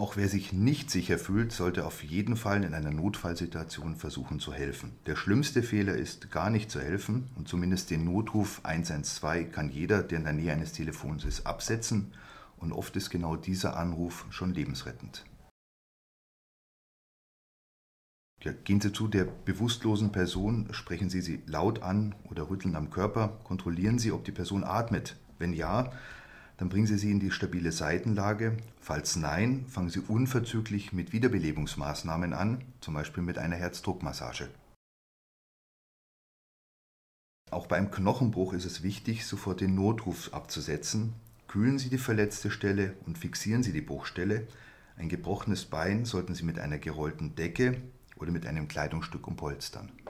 Auch wer sich nicht sicher fühlt, sollte auf jeden Fall in einer Notfallsituation versuchen zu helfen. Der schlimmste Fehler ist, gar nicht zu helfen, und zumindest den Notruf 112 kann jeder, der in der Nähe eines Telefons ist, absetzen, und oft ist genau dieser Anruf schon lebensrettend. Ja, gehen Sie zu der bewusstlosen Person, sprechen Sie sie laut an oder rütteln am Körper, kontrollieren Sie, ob die Person atmet. Wenn ja, dann bringen Sie sie in die stabile Seitenlage. Falls nein, fangen Sie unverzüglich mit Wiederbelebungsmaßnahmen an, zum Beispiel mit einer Herzdruckmassage. Auch bei einem Knochenbruch ist es wichtig, sofort den Notruf abzusetzen. Kühlen Sie die verletzte Stelle und fixieren Sie die Bruchstelle. Ein gebrochenes Bein sollten Sie mit einer gerollten Decke oder mit einem Kleidungsstück umpolstern.